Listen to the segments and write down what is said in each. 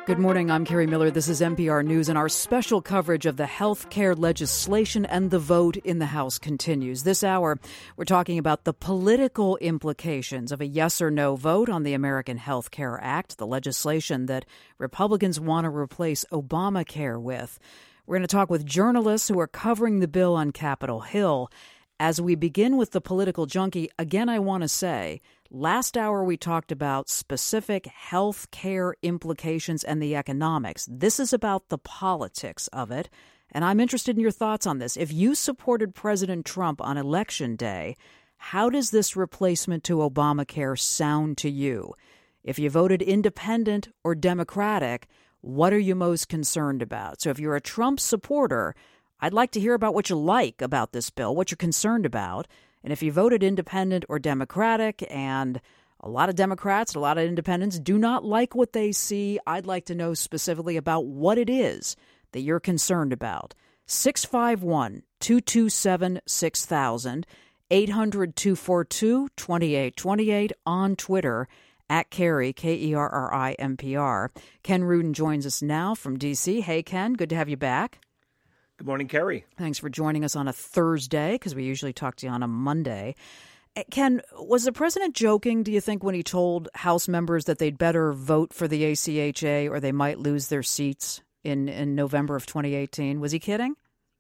Good morning, I'm Carrie Miller. This is NPR News, and our special coverage of the health care legislation and the vote in the House continues. This hour, we're talking about the political implications of a yes or no vote on the American Health Care Act, the legislation that Republicans want to replace Obamacare with. We're going to talk with journalists who are covering the bill on Capitol Hill. As we begin with the political junkie, again, I want to say, last hour we talked about specific health care implications and the economics. This is about the politics of it, and I'm interested in your thoughts on this. If you supported President Trump on Election Day, how does this replacement to Obamacare sound to you? If you voted independent or Democratic, what are you most concerned about? So if you're a Trump supporter, I'd like to hear about what you like about this bill, what you're concerned about. And if you voted independent or Democratic, and a lot of Democrats, a lot of independents do not like what they see, I'd like to know specifically about what it is that you're concerned about. 651-227-6000, 800-242-2828 on Twitter, at Kerry, Kerri, NPR. Ken Rudin joins us now from D.C. Hey, Ken, good to have you back. Good morning, Kerry. Thanks for joining us on a Thursday, because we usually talk to you on a Monday. Ken, was the president joking, do you think, when he told House members that they'd better vote for the ACHA or they might lose their seats in November of 2018? Was he kidding?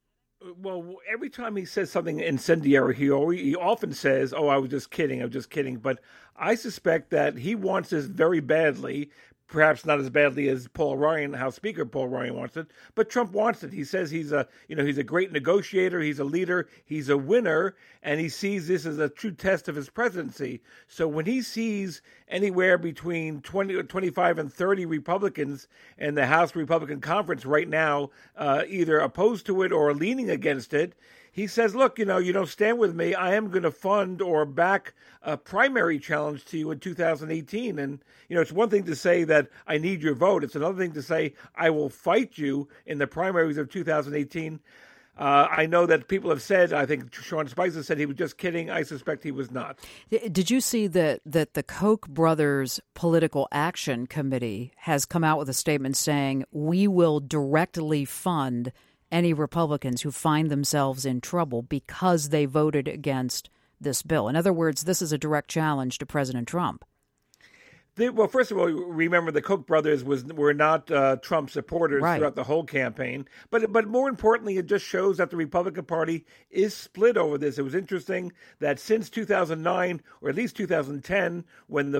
Well, every time he says something incendiary, he often says, I was just kidding. But I suspect that he wants this very badly. Perhaps not as badly as Paul Ryan, House Speaker Paul Ryan wants it, but Trump wants it. He says he's a great negotiator, he's a leader, he's a winner, and he sees this as a true test of his presidency. So when he sees anywhere between 20, 25 and 30 Republicans in the House Republican Conference right now, either opposed to it or leaning against it, he says, look, you don't stand with me. I am going to fund or back a primary challenge to you in 2018. And, it's one thing to say that I need your vote. It's another thing to say I will fight you in the primaries of 2018. I know that people have said, I think Sean Spicer said he was just kidding. I suspect he was not. Did you see that the Koch brothers Political Action Committee has come out with a statement saying we will directly fund any Republicans who find themselves in trouble because they voted against this bill? In other words, this is a direct challenge to President Trump. Well, first of all, remember the Koch brothers were not Trump supporters throughout the whole campaign. But more importantly, it just shows that the Republican Party is split over this. It was interesting that since 2009, or at least 2010, when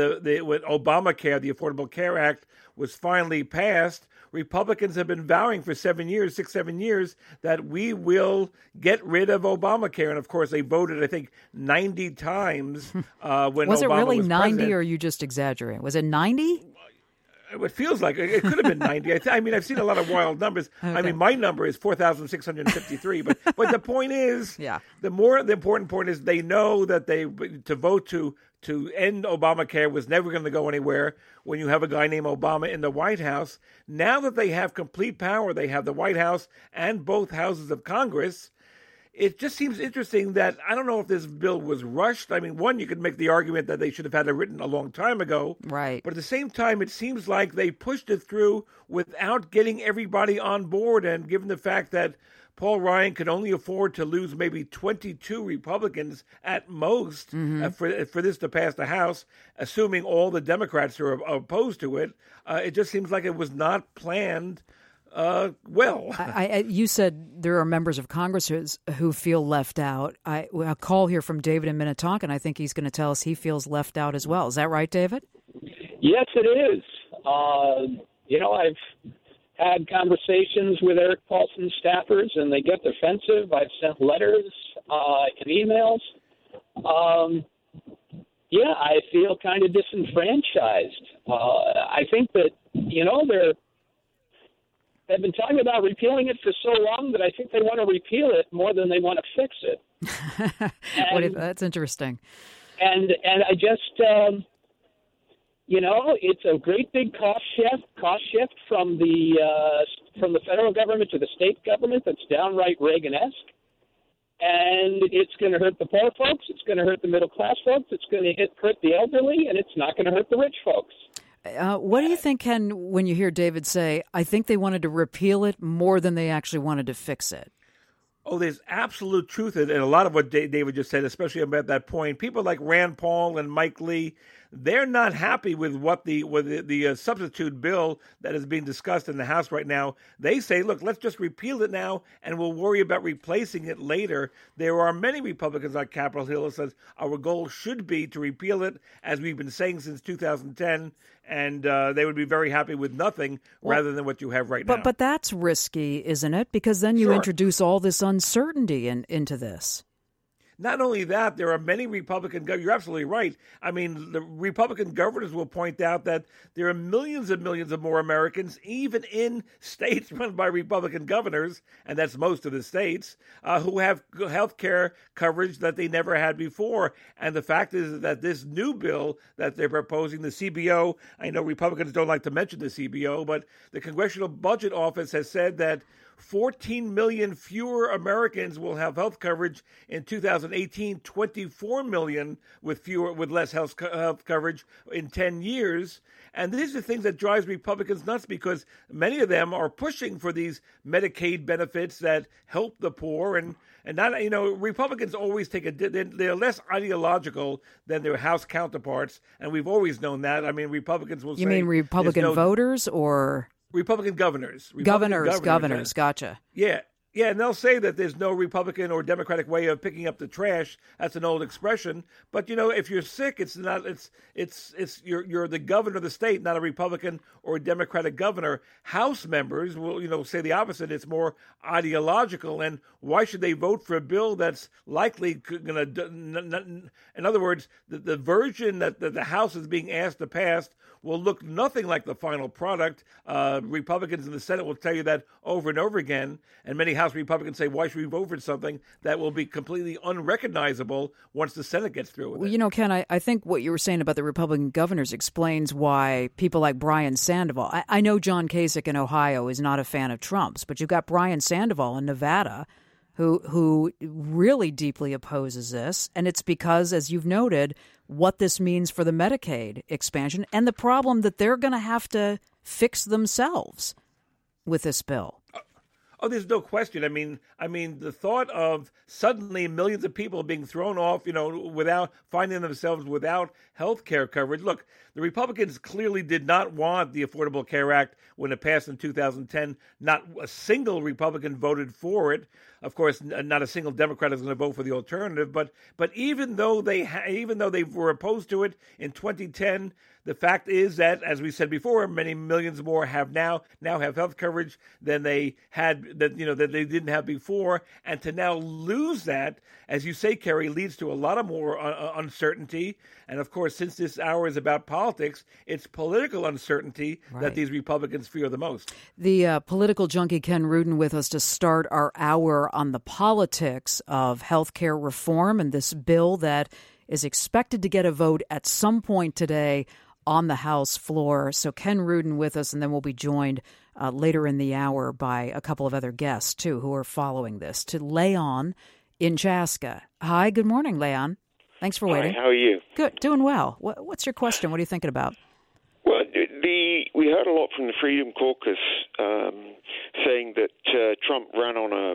Obamacare, the Affordable Care Act, was finally passed, Republicans have been vowing for 7 years that we will get rid of Obamacare. And of course, they voted, I think, 90 times when Obama was it really 90 president. Or are you just exaggerating? Was it 90? It feels like it could have been 90. I've seen a lot of wild numbers. Okay. I mean, my number is 4,653. But the point is, the important point is they know that to vote to end Obamacare was never going to go anywhere when you have a guy named Obama in the White House. Now that they have complete power, they have the White House and both houses of Congress. It just seems interesting that I don't know if this bill was rushed. I mean, one, you could make the argument that they should have had it written a long time ago. Right. But at the same time, it seems like they pushed it through without getting everybody on board. And given the fact that Paul Ryan could only afford to lose maybe 22 Republicans at most for this to pass the House, assuming all the Democrats are opposed to it, it just seems like it was not planned well. You said there are members of Congress who feel left out. A call here from David in Minnetonka, and I think he's going to tell us he feels left out as well. Is that right, David? Yes, it is. I've had conversations with Eric Paulson's staffers, and they get defensive. I've sent letters and emails. I feel kind of disenfranchised. I think that, they've been talking about repealing it for so long that I think they want to repeal it more than they want to fix it. That's interesting. And I just, it's a great big cost shift from the federal government to the state government that's downright Reagan-esque. And it's going to hurt the poor folks. It's going to hurt the middle class folks. It's going to hurt the elderly, and it's not going to hurt the rich folks. What do you think, Ken, when you hear David say, I think they wanted to repeal it more than they actually wanted to fix it? Oh, there's absolute truth in a lot of what David just said, especially about that point. People like Rand Paul and Mike Lee, they're not happy with what the substitute bill that is being discussed in the House right now. They say, look, let's just repeal it now, and we'll worry about replacing it later. There are many Republicans on Capitol Hill that says our goal should be to repeal it, as we've been saying since 2010, and they would be very happy with nothing rather than what you have right now. But that's risky, isn't it? Because then you introduce all this uncertainty into this. Not only that, there are many Republican governors. You're absolutely right. I mean, the Republican governors will point out that there are millions and millions of more Americans, even in states run by Republican governors, and that's most of the states, who have health care coverage that they never had before. And the fact is that this new bill that they're proposing, the CBO, I know Republicans don't like to mention the CBO, but the Congressional Budget Office has said that 14 million fewer Americans will have health coverage in 2018, 24 million with less health coverage in 10 years. And these are things that drives Republicans nuts because many of them are pushing for these Medicaid benefits that help the poor and not, Republicans always they're less ideological than their House counterparts. And we've always known that. I mean, Republicans will say. You mean Republican voters or? Republican governors. Governors, gotcha. Yeah, and they'll say that there's no Republican or Democratic way of picking up the trash. That's an old expression. But if you're sick, you're the governor of the state, not a Republican or a Democratic governor. House members will say the opposite. It's more ideological. And why should they vote for a bill that's likely going to? In other words, the version that the House is being asked to pass will look nothing like the final product. Republicans in the Senate will tell you that over and over again, and many House Republicans say, why should we vote for something that will be completely unrecognizable once the Senate gets through with it? Well, Ken, I think what you were saying about the Republican governors explains why people like Brian Sandoval, I know John Kasich in Ohio is not a fan of Trump's, but you've got Brian Sandoval in Nevada who really deeply opposes this. And it's because, as you've noted, what this means for the Medicaid expansion and the problem that they're going to have to fix themselves with this bill. Oh, there's no question. I mean, the thought of suddenly millions of people being thrown off, without finding themselves without health care coverage. Look, the Republicans clearly did not want the Affordable Care Act when it passed in 2010. Not a single Republican voted for it. Of course, not a single Democrat is going to vote for the alternative. But even though they were opposed to it in 2010, the fact is that, as we said before, many millions more now have health coverage than they had that they didn't have before, and to now lose that, as you say, Kerry, leads to a lot of more uncertainty. And of course, since this hour is about politics, it's political uncertainty that these Republicans fear the most. The political junkie Ken Rudin with us to start our hour on the politics of health care reform and this bill that is expected to get a vote at some point today on the House floor. So Ken Rudin with us, and then we'll be joined later in the hour by a couple of other guests, too, who are following this. To Leon in Chaska. Hi, good morning, Leon. Thanks for waiting. Hi, how are you? Good, doing well. What's your question? What are you thinking about? Well, we heard a lot from the Freedom Caucus saying that Trump ran on a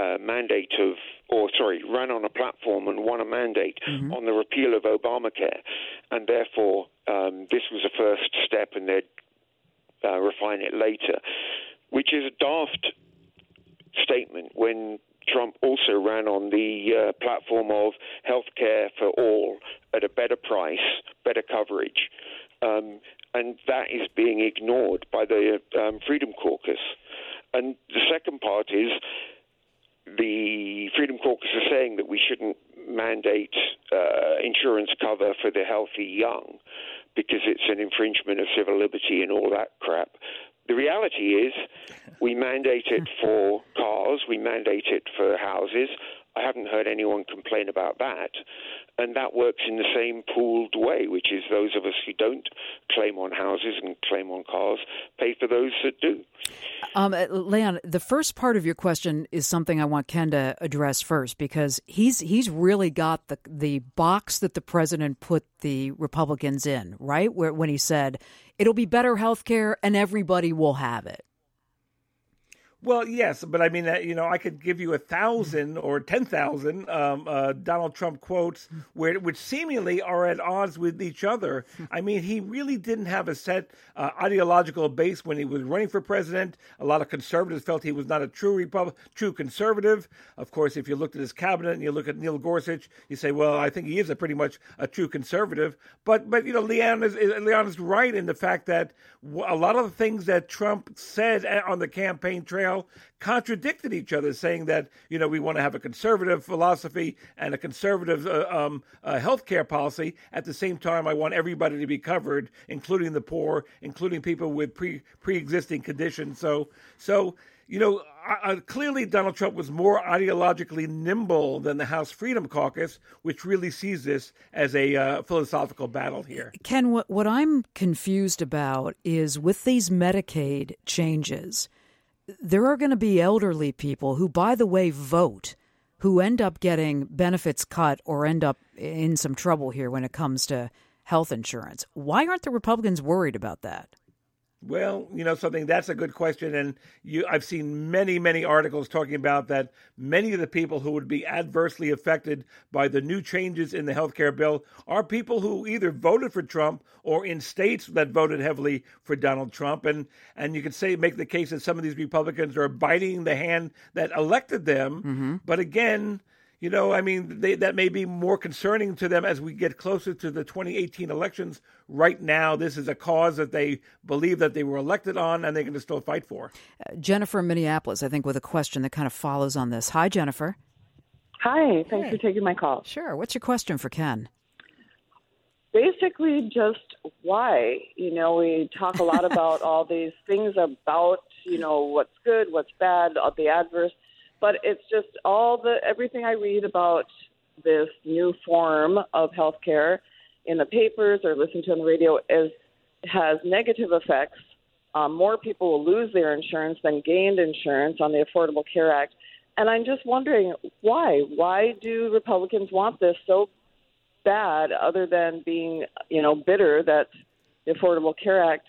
ran on a platform and won a mandate on the repeal of Obamacare, and therefore this was a first step and they'd refine it later, which is a daft statement when Trump also ran on the platform of health care for all at a better price, better coverage, and that is being ignored by the Freedom Caucus. And the second part is the Freedom Caucus is saying that we shouldn't mandate insurance cover for the healthy young because it's an infringement of civil liberty and all that crap. The reality is we mandate it for cars, we mandate it for houses. I haven't heard anyone complain about that. And that works in the same pooled way, which is those of us who don't claim on houses and claim on cars pay for those that do. Leon, the first part of your question is something I want Ken to address first, because he's really got the box that the president put the Republicans in, right? When he said, it'll be better health care and everybody will have it. Well, yes, but I mean, I could give you 1,000 or 10,000 Donald Trump quotes which seemingly are at odds with each other. I mean, he really didn't have a set ideological base when he was running for president. A lot of conservatives felt he was not a true conservative. Of course, if you looked at his cabinet and you look at Neil Gorsuch, you say, well, I think he is pretty much a true conservative. But Leon is right in the fact that a lot of the things that Trump said on the campaign trail contradicted each other, saying that, we want to have a conservative philosophy and a conservative healthcare policy. At the same time, I want everybody to be covered, including the poor, including people with pre-existing conditions. So clearly Donald Trump was more ideologically nimble than the House Freedom Caucus, which really sees this as a philosophical battle here. Ken, what I'm confused about is with these Medicaid changes, there are going to be elderly people who, by the way, vote, who end up getting benefits cut or end up in some trouble here when it comes to health insurance. Why aren't the Republicans worried about that? Well, that's a good question. And I've seen many, many articles talking about that many of the people who would be adversely affected by the new changes in the healthcare bill are people who either voted for Trump or in states that voted heavily for Donald Trump. And you could make the case that some of these Republicans are biting the hand that elected them. Mm-hmm. But again, that may be more concerning to them as we get closer to the 2018 elections. Right now, this is a cause that they believe that they were elected on and they're going to still fight for. Jennifer in Minneapolis, I think, with a question that kind of follows on this. Hi, Jennifer. Hi. Thanks for taking my call. Sure. What's your question for Ken? Basically, just why? We talk a lot about all these things about, what's good, what's bad, the adverse. But it's just everything I read about this new form of healthcare in the papers or listen to on the radio has negative effects. More people will lose their insurance than gained insurance on the Affordable Care Act. And I'm just wondering why? Why do Republicans want this so bad, other than being, bitter that the Affordable Care Act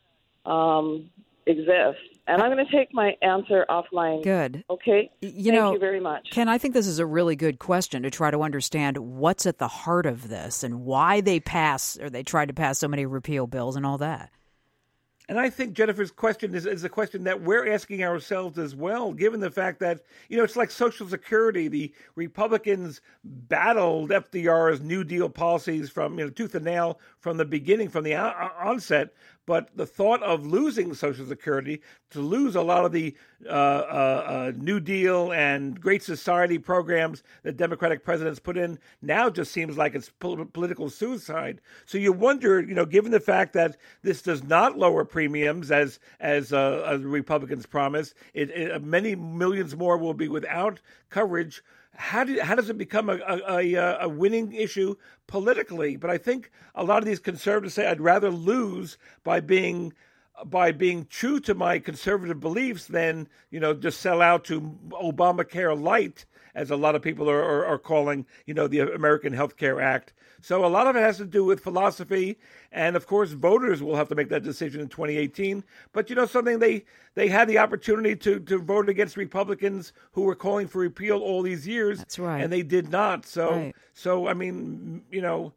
exists? And I'm going to take my answer offline. Good. Okay? Thank you very much. Ken, I think this is a really good question to try to understand what's at the heart of this and why they tried to pass so many repeal bills and all that. And I think Jennifer's question is a question that we're asking ourselves as well, given the fact that, it's like Social Security. The Republicans battled FDR's New Deal policies from, tooth and nail from the beginning, from the onset. But the thought of losing Social Security, to lose a lot of the New Deal and Great Society programs that Democratic presidents put in, now just seems like it's political suicide. So you wonder, given the fact that this does not lower premiums as Republicans promise, many millions more will be without coverage. How does it become a winning issue politically? But I think a lot of these conservatives say I'd rather lose by being true to my conservative beliefs than just sell out to Obamacare light, as a lot of people are calling the American Health Care Act. So a lot of it has to do with philosophy, and of course voters will have to make that decision in 2018. But something, they had the opportunity to vote against Republicans who were calling for repeal all these years. That's right. And they did not. So right. So I mean, look,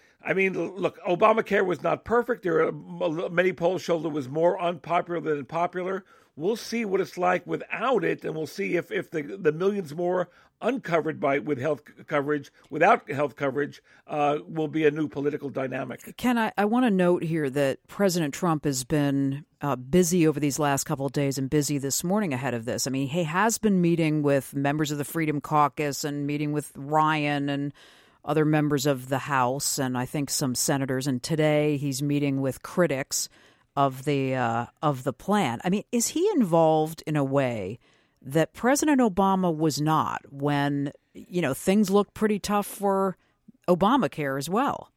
Obamacare was not perfect. There are many polls show it was more unpopular than popular. We'll see what it's like without it, and we'll see if the millions more uncovered with health coverage, without health coverage, will be a new political dynamic. Ken, I want to note here that President Trump has been busy over these last couple of days and busy this morning ahead of this. I mean, he has been meeting with members of the Freedom Caucus and meeting with Ryan and other members of the House, and I think some senators. And today he's meeting with critics of the plan. I mean, is he involved in a way that President Obama was not when things look pretty tough for Obamacare as well.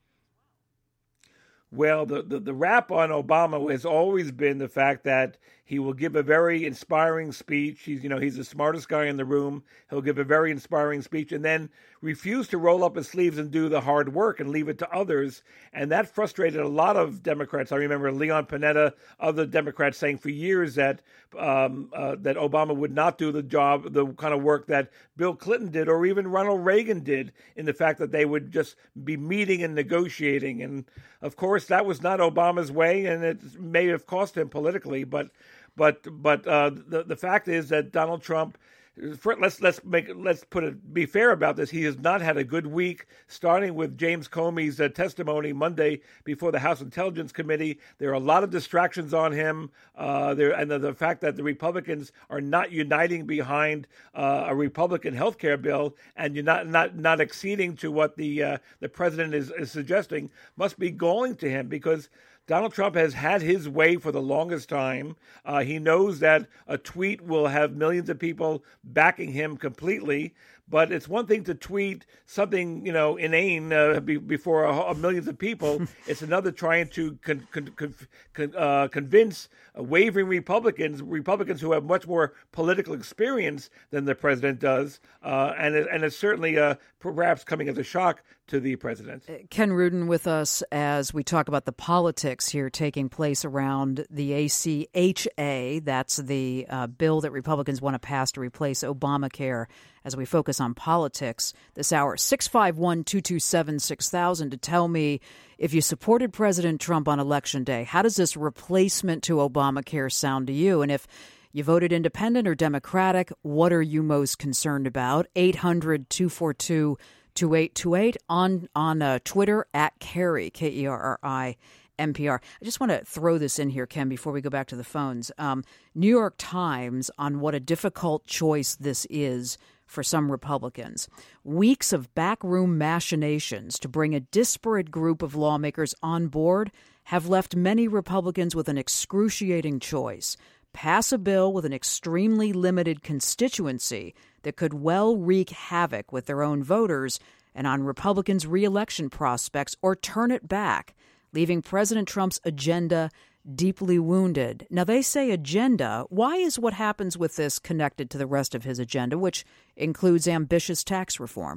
Well, the rap on Obama has always been the fact that he will give a very inspiring speech. He's the smartest guy in the room. He'll give a very inspiring speech and then refuse to roll up his sleeves and do the hard work and leave it to others. And that frustrated a lot of Democrats. I remember Leon Panetta, other Democrats saying for years that that Obama would not do the kind of work that Bill Clinton did or even Ronald Reagan did, in the fact that they would just be meeting and negotiating. And of course, that was not Obama's way, and it may have cost him politically. But the fact is that Donald Trump, be fair about this. He has not had a good week, starting with James Comey's testimony Monday before the House Intelligence Committee. There are a lot of distractions on him, and the fact that the Republicans are not uniting behind a Republican health care bill and you're not acceding to what the president is suggesting must be galling to him, because Donald Trump has had his way for the longest time. He knows that a tweet will have millions of people backing him completely. But it's one thing to tweet something, inane before millions of people. It's another trying to convince wavering Republicans who have much more political experience than the president does. And it's certainly perhaps coming as a shock to the president. Ken Rudin with us as we talk about the politics here taking place around the ACHA. That's the bill that Republicans want to pass to replace Obamacare, as we focus on politics this hour. 651-227-6000 to tell me if you supported President Trump on Election Day. How does this replacement to Obamacare sound to you? And if you voted independent or Democratic, what are you most concerned about? 800-242-2828 on Twitter at Kerry, Kerri. NPR. I just want to throw this in here, Ken, before we go back to the phones. New York Times on what a difficult choice this is for some Republicans. Weeks of backroom machinations to bring a disparate group of lawmakers on board have left many Republicans with an excruciating choice. Pass a bill with an extremely limited constituency that could well wreak havoc with their own voters and on Republicans' re-election prospects, or turn it back, leaving President Trump's agenda deeply wounded. Now, they say agenda. Why is what happens with this connected to the rest of his agenda, which includes ambitious tax reform?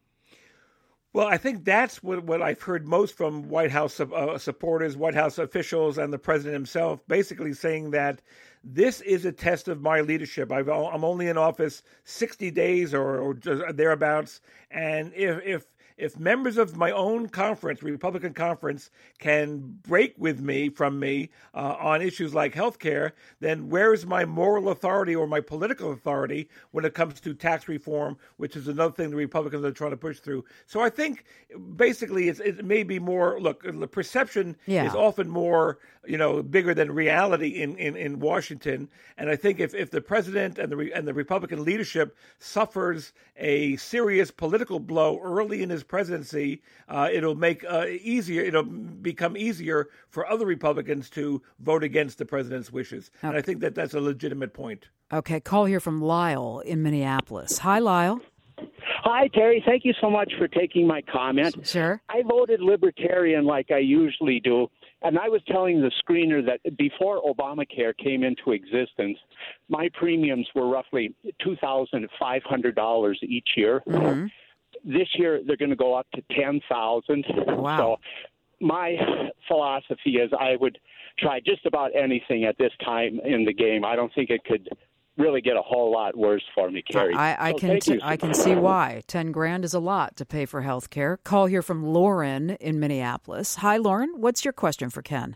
Well, I think that's what I've heard most from White House supporters, White House officials, and the president himself, basically saying that this is a test of my leadership. I'm only in office 60 days or thereabouts, and if members of my own conference, Republican conference, can break from me on issues like health care, then where is my moral authority or my political authority when it comes to tax reform, which is another thing the Republicans are trying to push through? So I think basically it may be more, look, the perception is often more, bigger than reality in Washington. And I think if the president and the Republican leadership suffers a serious political blow early in his presidency, it'll become easier for other Republicans to vote against the president's wishes. Okay. And I think that's a legitimate point. Okay, call here from Lyle in Minneapolis. Hi, Lyle. Hi, Terry. Thank you so much for taking my comment. Sure. I voted Libertarian like I usually do, and I was telling the screener that before Obamacare came into existence, my premiums were roughly $2,500 each year. Mm-hmm. This year, they're going to go up to $10,000. Wow. So my philosophy is I would try just about anything at this time in the game. I don't think it could really get a whole lot worse for me, Kerri. I can see why. $10,000 is a lot to pay for health care. Call here from Lauren in Minneapolis. Hi, Lauren. What's your question for Ken?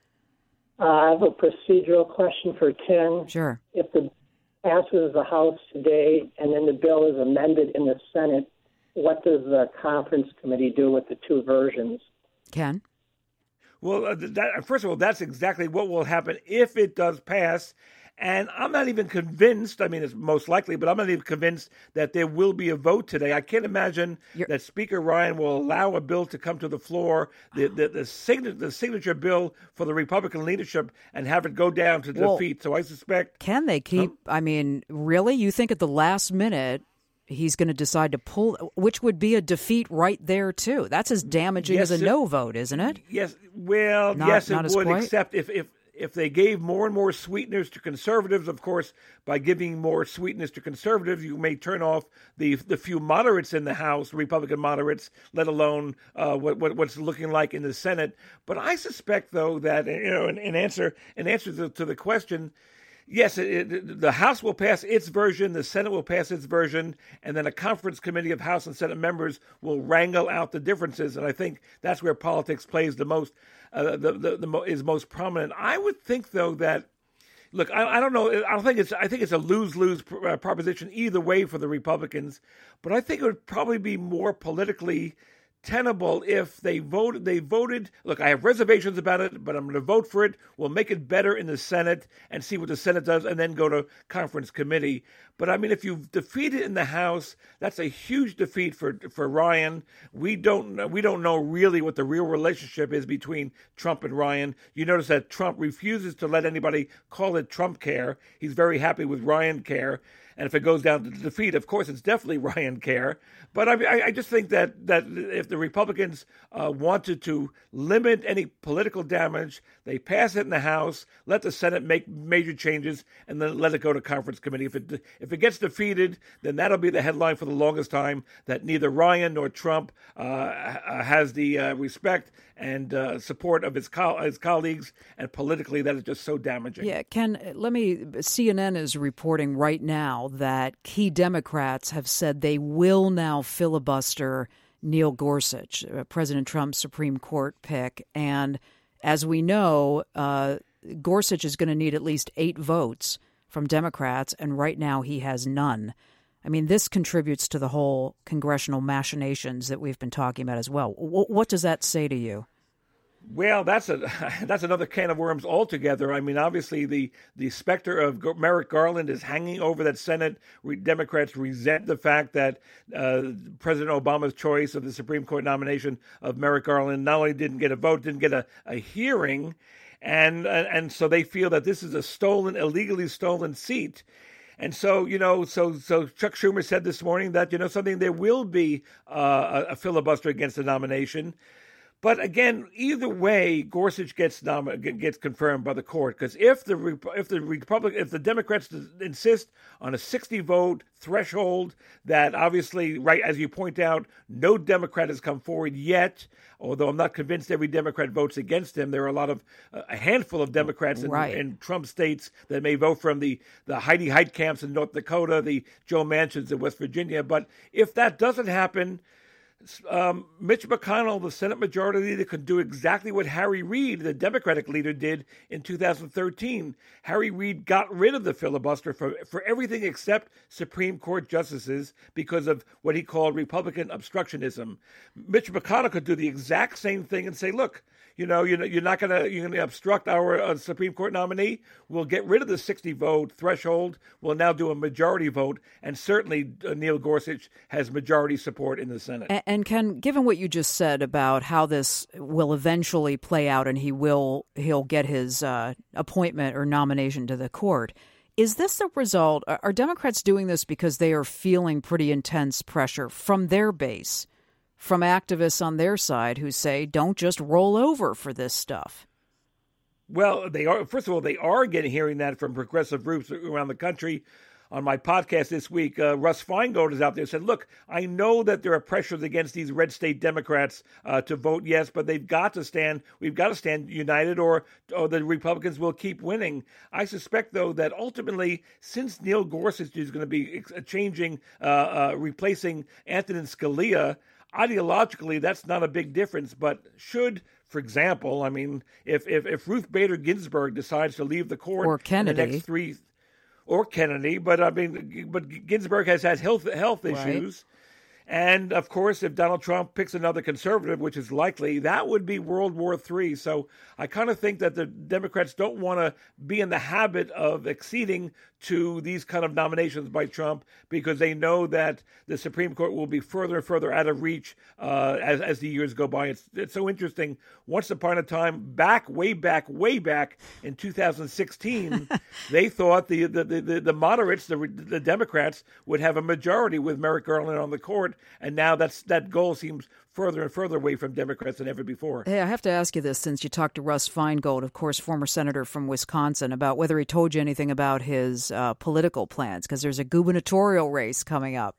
I have a procedural question for Ken. Sure. If the passes the House today and then the bill is amended in the Senate, what does the conference committee do with the two versions? Ken? Well, first of all, that's exactly what will happen if it does pass. And I'm not even convinced, I mean, it's most likely, but I'm not even convinced that there will be a vote today. I can't imagine that Speaker Ryan will allow a bill to come to the floor, the signature bill for the Republican leadership, and have it go down to defeat. So I suspect... Can they keep, really? You think at the last minute he's going to decide to pull, which would be a defeat right there, too. That's as damaging as a no vote, isn't it? Yes. Well, yes, it would, except if they gave more and more sweeteners to conservatives. Of course, by giving more sweetness to conservatives, you may turn off the few moderates in the House, Republican moderates, let alone what's looking like in the Senate. But I suspect, though, that in answer to the question, yes, the House will pass its version, the Senate will pass its version, and then a conference committee of House and Senate members will wrangle out the differences. And I think that's where politics plays the most, is most prominent. I would think, though, that look, I don't know. I think it's a lose-lose proposition either way for the Republicans, but I think it would probably be more politically tenable if they voted. Look, I have reservations about it, but I'm going to vote for it. We'll make it better in the Senate and see what the Senate does, and then go to conference committee. But I mean, if you've defeated in the House, that's a huge defeat for Ryan. We don't know really what the real relationship is between Trump and Ryan. You notice that Trump refuses to let anybody call it Trump care. He's very happy with Ryan care. And if it goes down to defeat, of course, it's definitely Ryan care. But I just think that if the Republicans wanted to limit any political damage, they pass it in the House, let the Senate make major changes, and then let it go to conference committee. If it gets defeated, then that'll be the headline for the longest time, that neither Ryan nor Trump has the respect and support of his colleagues, and politically that is just so damaging. Yeah, Ken, CNN is reporting right now that key Democrats have said they will now filibuster Neil Gorsuch, President Trump's Supreme Court pick. And as we know, Gorsuch is going to need at least 8 votes from Democrats, and right now he has none. I mean, this contributes to the whole congressional machinations that we've been talking about as well. What does that say to you? Well, that's another can of worms altogether. I mean, obviously, the specter of Merrick Garland is hanging over that Senate. Democrats resent the fact that President Obama's choice of the Supreme Court nomination of Merrick Garland not only didn't get a vote, didn't get a hearing, and so they feel that this is a illegally stolen seat. And so, so Chuck Schumer said this morning that, there will be a filibuster against the nomination. But again, either way, Gorsuch gets confirmed by the court, because if the Democrats insist on a 60-vote threshold, that obviously, right as you point out, no Democrat has come forward yet. Although I'm not convinced every Democrat votes against him, there are a handful of Democrats in Trump states that may vote from the Heidi Heitkamps in North Dakota, the Joe Manchins in West Virginia. But if that doesn't happen, Mitch McConnell, the Senate Majority Leader, could do exactly what Harry Reid, the Democratic leader, did in 2013. Harry Reid got rid of the filibuster for everything except Supreme Court justices because of what he called Republican obstructionism. Mitch McConnell could do the exact same thing and say, look, you're going to obstruct our Supreme Court nominee. We'll get rid of the 60-vote threshold. We'll now do a majority vote, and certainly Neil Gorsuch has majority support in the Senate. And Ken, given what you just said about how this will eventually play out, and he'll get his appointment or nomination to the court, is this the result? Are Democrats doing this because they are feeling pretty intense pressure from their base, from activists on their side who say, don't just roll over for this stuff? Well, they are. First of all, they are hearing that from progressive groups around the country. On my podcast this week, Russ Feingold is out there and said, look, I know that there are pressures against these red state Democrats to vote yes, but we've got to stand united or the Republicans will keep winning. I suspect, though, that ultimately, since Neil Gorsuch is going to be replacing Antonin Scalia, ideologically, that's not a big difference. But for example, I mean, if Ruth Bader Ginsburg decides to leave the court or Kennedy, in the next 3 or Kennedy, but Ginsburg has had health issues, And, of course, if Donald Trump picks another conservative, which is likely, that would be World War III. So I kind of think that the Democrats don't want to be in the habit of acceding to these kind of nominations by Trump, because they know that the Supreme Court will be further and further out of reach as the years go by. It's so interesting. Once upon a time, way back in 2016, they thought the moderates, the Democrats, would have a majority with Merrick Garland on the court, and now that goal seems further and further away from Democrats than ever before. Hey, I have to ask you this, since you talked to Russ Feingold, of course, former senator from Wisconsin, about whether he told you anything about his political plans, because there's a gubernatorial race coming up.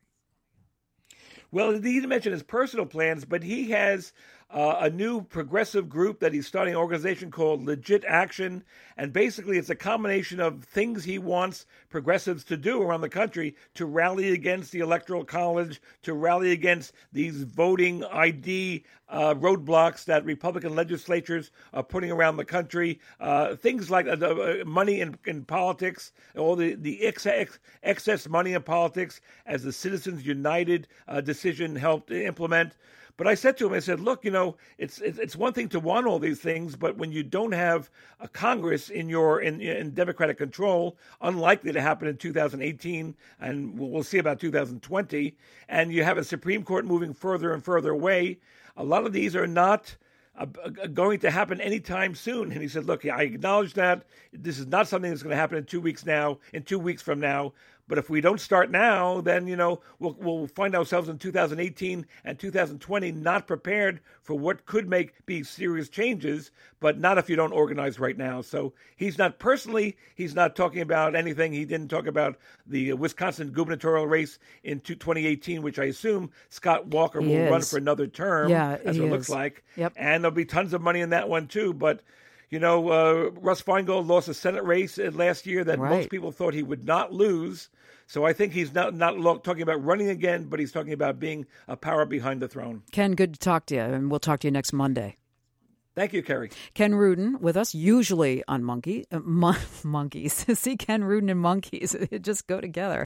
Well, he didn't mention his personal plans, but he has a new progressive group that he's starting, an organization called Legit Action. And basically, it's a combination of things he wants progressives to do around the country to rally against the Electoral College, to rally against these voting ID roadblocks that Republican legislatures are putting around the country. Things like money in politics, all the excess money in politics, as the Citizens United decision helped implement. But I said to him, I said, look, it's one thing to want all these things, but when you don't have a Congress in Democratic control, unlikely to happen in 2018, and we'll see about 2020, and you have a Supreme Court moving further and further away, a lot of these are not going to happen anytime soon. And he said, look, I acknowledge that this is not something that's going to happen in 2 weeks from now. But if we don't start now, then, we'll find ourselves in 2018 and 2020 not prepared for what could be serious changes, but not if you don't organize right now. So he's not talking about anything. He didn't talk about the Wisconsin gubernatorial race in 2018, which I assume Scott Walker will run for another term, as it looks like. Yep. And there'll be tons of money in that one, too. But Russ Feingold lost a Senate race last year that most people thought he would not lose. So I think he's not talking about running again, but he's talking about being a power behind the throne. Ken, good to talk to you, and we'll talk to you next Monday. Thank you, Kerry. Ken Rudin with us, usually on Monkeys. See, Ken Rudin and Monkeys, it just go together.